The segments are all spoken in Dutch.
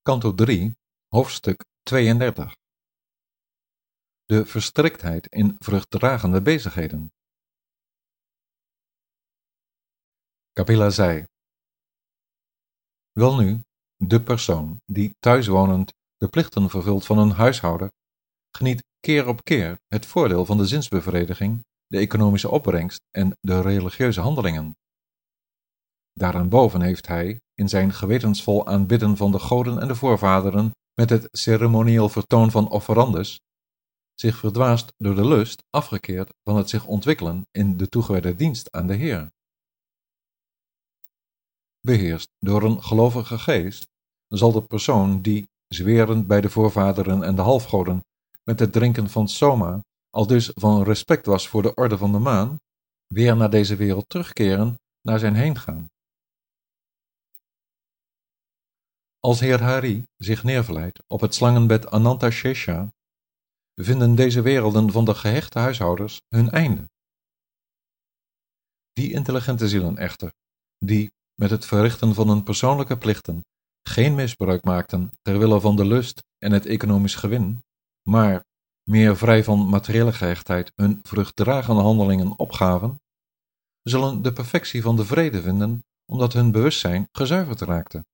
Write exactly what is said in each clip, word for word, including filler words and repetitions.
Kanto drie, hoofdstuk tweeëndertig. De verstriktheid in vruchtdragende bezigheden. Kapila zei: Welnu, de persoon die thuiswonend de plichten vervult van een huishouder, geniet keer op keer het voordeel van de zinsbevrediging, de economische opbrengst en de religieuze handelingen. Daaraan heeft hij, in zijn gewetensvol aanbidden van de goden en de voorvaderen met het ceremonieel vertoon van offerandes, zich verdwaasd door de lust afgekeerd van het zich ontwikkelen in de toegewijde dienst aan de Heer. Beheerst door een gelovige geest, zal de persoon die, zwerend bij de voorvaderen en de halfgoden, met het drinken van soma, al dus van respect was voor de orde van de maan, weer naar deze wereld terugkeren, naar zijn heengaan. Als Heer Hari zich neervlijt op het slangenbed Anantashesha, vinden deze werelden van de gehechte huishouders hun einde. Die intelligente zielen echter, die met het verrichten van hun persoonlijke plichten geen misbruik maakten ter wille van de lust en het economisch gewin, maar meer vrij van materiële gehechtheid hun vruchtdragende handelingen opgaven, zullen de perfectie van de vrede vinden, omdat hun bewustzijn gezuiverd raakte.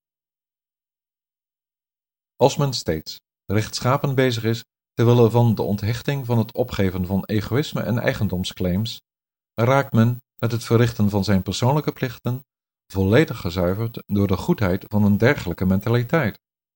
Als men steeds rechtschapen bezig is ter wille van de onthechting van het opgeven van egoïsme en eigendomsclaims, raakt men met het verrichten van zijn persoonlijke plichten volledig gezuiverd door de goedheid van een dergelijke mentaliteit.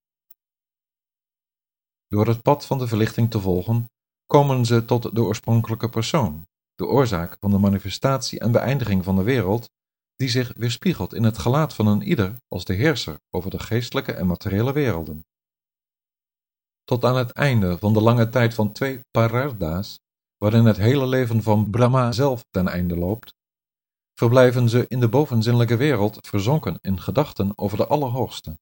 Door het pad van de verlichting te volgen, komen ze tot de oorspronkelijke persoon, de oorzaak van de manifestatie en beëindiging van de wereld, die zich weerspiegelt in het gelaat van een ieder als de heerser over de geestelijke en materiële werelden. Tot aan het einde van de lange tijd van twee pararda's, waarin het hele leven van Brahma zelf ten einde loopt, verblijven ze in de bovenzinnelijke wereld verzonken in gedachten over de Allerhoogste.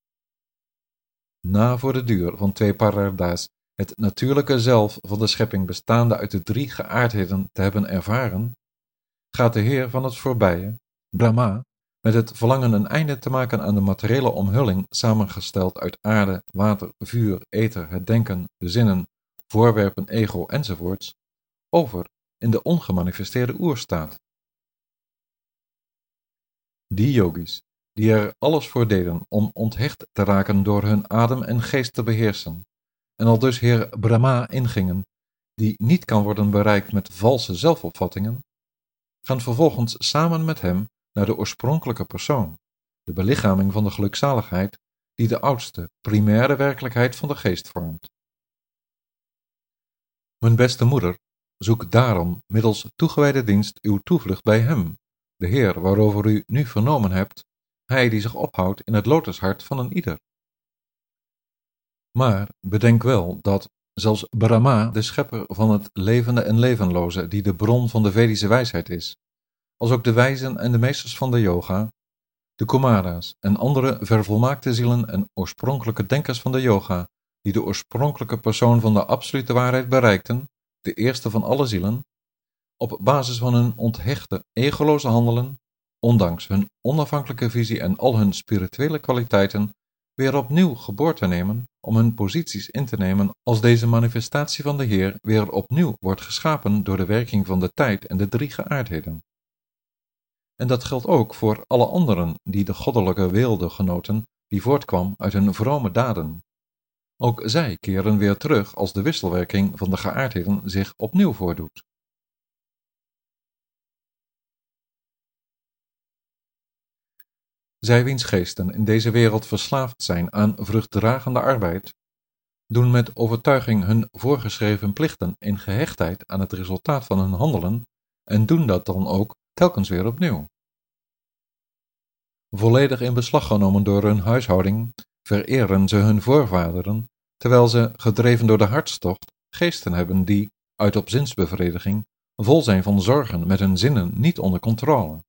Na voor de duur van twee pararda's het natuurlijke zelf van de schepping bestaande uit de drie geaardheden te hebben ervaren, gaat de Heer van het voorbije, Brahma, met het verlangen een einde te maken aan de materiële omhulling samengesteld uit aarde, water, vuur, ether, het denken, de zinnen, voorwerpen, ego enzovoorts, over in de ongemanifesteerde oerstaat. Die yogis, die er alles voor deden om onthecht te raken door hun adem en geest te beheersen, en al dus Heer Brahma ingingen, die niet kan worden bereikt met valse zelfopvattingen, gaan vervolgens samen met hem naar de oorspronkelijke persoon, de belichaming van de gelukzaligheid, die de oudste, primaire werkelijkheid van de geest vormt. Mijn beste moeder, zoek daarom middels toegewijde dienst uw toevlucht bij hem, de Heer waarover u nu vernomen hebt, hij die zich ophoudt in het lotushart van een ieder. Maar bedenk wel dat zelfs Brahma, de schepper van het levende en levenloze, die de bron van de Vedische wijsheid is, als ook de wijzen en de meesters van de yoga, de Kumara's en andere vervolmaakte zielen en oorspronkelijke denkers van de yoga, die de oorspronkelijke persoon van de absolute waarheid bereikten, de eerste van alle zielen, op basis van hun onthechte, egoloze handelen, ondanks hun onafhankelijke visie en al hun spirituele kwaliteiten, weer opnieuw geboorte nemen om hun posities in te nemen als deze manifestatie van de Heer weer opnieuw wordt geschapen door de werking van de tijd en de drie geaardheden. En dat geldt ook voor alle anderen die de goddelijke weelde genoten die voortkwam uit hun vrome daden. Ook zij keren weer terug als de wisselwerking van de geaardheden zich opnieuw voordoet. Zij wiens geesten in deze wereld verslaafd zijn aan vruchtdragende arbeid, doen met overtuiging hun voorgeschreven plichten in gehechtheid aan het resultaat van hun handelen en doen dat dan ook telkens weer opnieuw. Volledig in beslag genomen door hun huishouding, vereren ze hun voorvaderen, terwijl ze, gedreven door de hartstocht, geesten hebben die, uit op zinsbevrediging, vol zijn van zorgen met hun zinnen niet onder controle.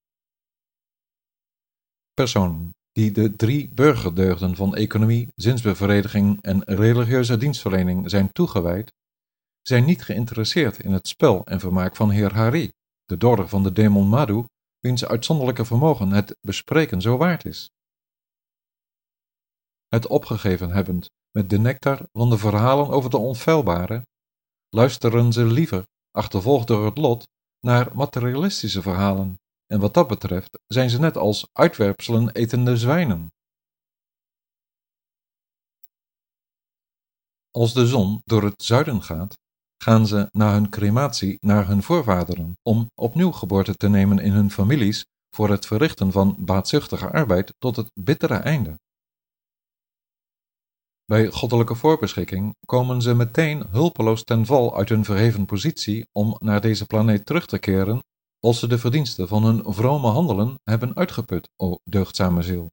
Personen die de drie burgerdeugden van economie, zinsbevrediging en religieuze dienstverlening zijn toegewijd, zijn niet geïnteresseerd in het spel en vermaak van Heer Hari, de doorder van de demon Madhu, wiens uitzonderlijke vermogen het bespreken zo waard is. Het opgegeven hebbend met de nectar van de verhalen over de onfeilbare, luisteren ze liever, achtervolgd door het lot, naar materialistische verhalen, en wat dat betreft zijn ze net als uitwerpselen etende zwijnen. Als de zon door het zuiden gaat, gaan ze na hun crematie naar hun voorvaderen, om opnieuw geboorte te nemen in hun families voor het verrichten van baatzuchtige arbeid tot het bittere einde. Bij goddelijke voorbeschikking komen ze meteen hulpeloos ten val uit hun verheven positie om naar deze planeet terug te keren, als ze de verdiensten van hun vrome handelen hebben uitgeput, o deugdzame ziel.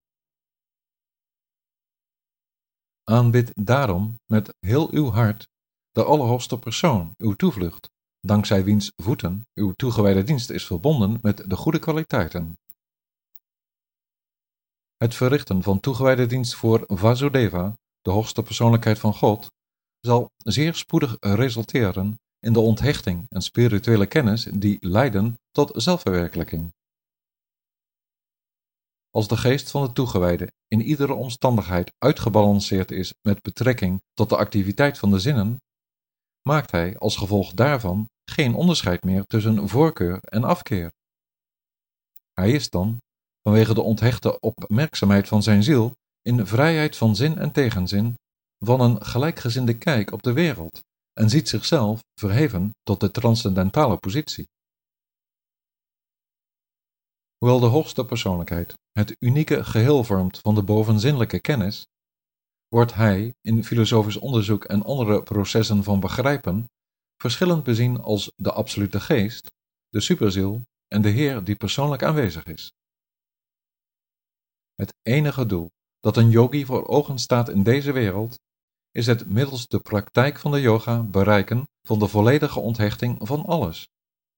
Aanbid daarom met heel uw hart de Allerhoogste Persoon, uw toevlucht, dankzij wiens voeten uw toegewijde dienst is verbonden met de goede kwaliteiten. Het verrichten van toegewijde dienst voor Vasudeva, de hoogste persoonlijkheid van God, zal zeer spoedig resulteren in de onthechting en spirituele kennis die leiden tot zelfverwerkelijking. Als de geest van de toegewijde in iedere omstandigheid uitgebalanceerd is met betrekking tot de activiteit van de zinnen, maakt hij als gevolg daarvan geen onderscheid meer tussen voorkeur en afkeer. Hij is dan, vanwege de onthechte opmerkzaamheid van zijn ziel, in vrijheid van zin en tegenzin, van een gelijkgezinde kijk op de wereld en ziet zichzelf verheven tot de transcendentale positie. Hoewel de hoogste persoonlijkheid het unieke geheel vormt van de bovenzinnelijke kennis, wordt hij in filosofisch onderzoek en andere processen van begrijpen verschillend bezien als de absolute geest, de superziel en de Heer die persoonlijk aanwezig is. Het enige doel dat een yogi voor ogen staat in deze wereld, is het middels de praktijk van de yoga bereiken van de volledige onthechting van alles.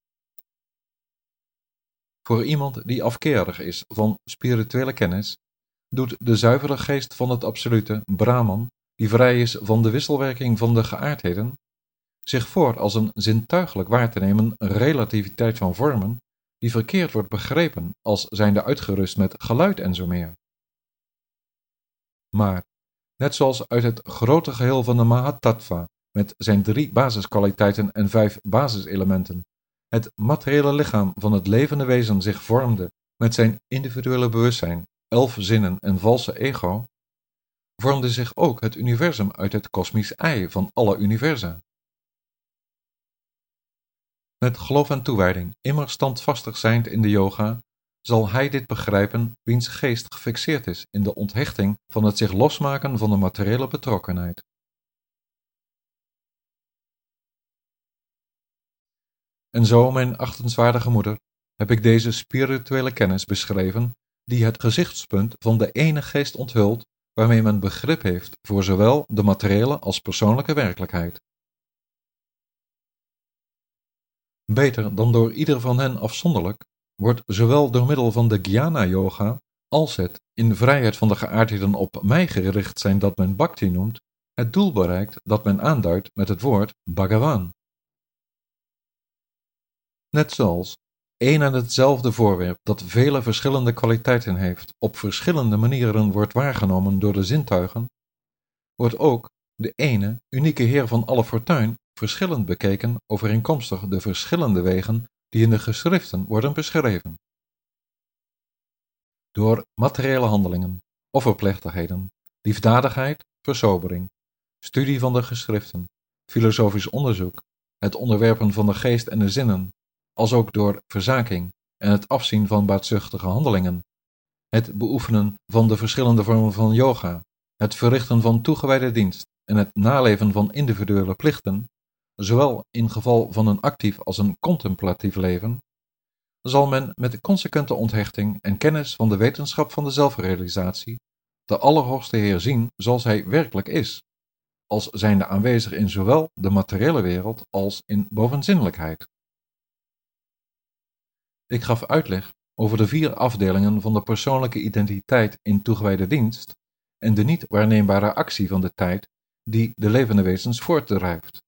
Voor iemand die afkerig is van spirituele kennis, doet de zuivere geest van het absolute, Brahman, die vrij is van de wisselwerking van de geaardheden, zich voor als een zintuigelijk waar te nemen relativiteit van vormen, die verkeerd wordt begrepen als zijnde uitgerust met geluid en zo meer. Maar, net zoals uit het grote geheel van de Mahatattva, met zijn drie basiskwaliteiten en vijf basiselementen, het materiële lichaam van het levende wezen zich vormde met zijn individuele bewustzijn, elf zinnen en valse ego, vormde zich ook het universum uit het kosmisch ei van alle universa. Met geloof en toewijding, immer standvastig zijnd in de yoga, zal hij dit begrijpen wiens geest gefixeerd is in de onthechting van het zich losmaken van de materiële betrokkenheid. En zo, mijn achtenswaardige moeder, heb ik deze spirituele kennis beschreven, die het gezichtspunt van de ene geest onthult, waarmee men begrip heeft voor zowel de materiële als persoonlijke werkelijkheid. Beter dan door ieder van hen afzonderlijk, wordt zowel door middel van de Jnana-yoga, als het in vrijheid van de geaardheden op mij gericht zijn dat men Bhakti noemt, het doel bereikt dat men aanduidt met het woord Bhagavan. Net zoals één en hetzelfde voorwerp dat vele verschillende kwaliteiten heeft, op verschillende manieren wordt waargenomen door de zintuigen, wordt ook de ene, unieke Heer van alle fortuin verschillend bekeken overeenkomstig de verschillende wegen die in de geschriften worden beschreven. Door materiële handelingen, offerplechtigheden, liefdadigheid, versobering, studie van de geschriften, filosofisch onderzoek, het onderwerpen van de geest en de zinnen, als ook door verzaking en het afzien van baatzuchtige handelingen, het beoefenen van de verschillende vormen van yoga, het verrichten van toegewijde dienst en het naleven van individuele plichten, zowel in geval van een actief als een contemplatief leven, zal men met consequente onthechting en kennis van de wetenschap van de zelfrealisatie de Allerhoogste Heer zien zoals hij werkelijk is, als zijnde aanwezig in zowel de materiële wereld als in bovenzinnelijkheid. Ik gaf uitleg over de vier afdelingen van de persoonlijke identiteit in toegewijde dienst en de niet waarneembare actie van de tijd die de levende wezens voortdrijft.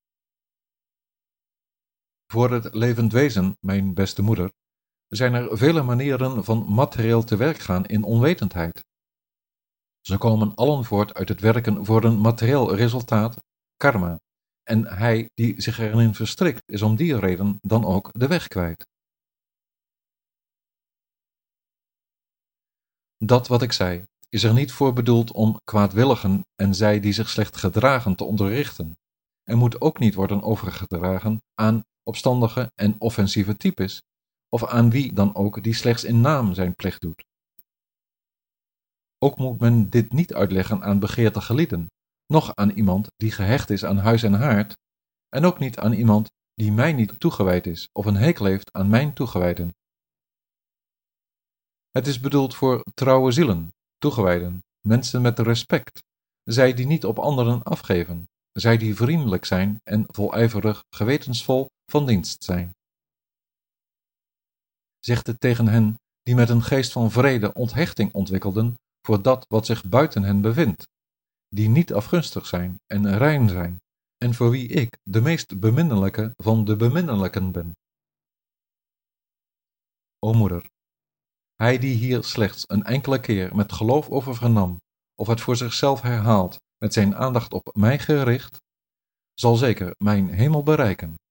Voor het levend wezen, mijn beste moeder, zijn er vele manieren van materieel te werk gaan in onwetendheid. Ze komen allen voort uit het werken voor een materieel resultaat, karma, en hij die zich erin verstrikt is om die reden dan ook de weg kwijt. Dat wat ik zei, is er niet voor bedoeld om kwaadwilligen en zij die zich slecht gedragen te onderrichten, en moet ook niet worden overgedragen aan opstandige en offensieve types, of aan wie dan ook die slechts in naam zijn plicht doet. Ook moet men dit niet uitleggen aan begeertige lieden, noch aan iemand die gehecht is aan huis en haard, en ook niet aan iemand die mij niet toegewijd is of een hekel heeft aan mijn toegewijden. Het is bedoeld voor trouwe zielen, toegewijden, mensen met respect, zij die niet op anderen afgeven, zij die vriendelijk zijn en volijverig gewetensvol van dienst zijn. Zegt het tegen hen die met een geest van vrede onthechting ontwikkelden voor dat wat zich buiten hen bevindt, die niet afgunstig zijn en rein zijn, en voor wie ik de meest beminnelijke van de beminnelijken ben. O moeder, hij die hier slechts een enkele keer met geloof over vernam, of het voor zichzelf herhaalt met zijn aandacht op mij gericht, zal zeker mijn hemel bereiken.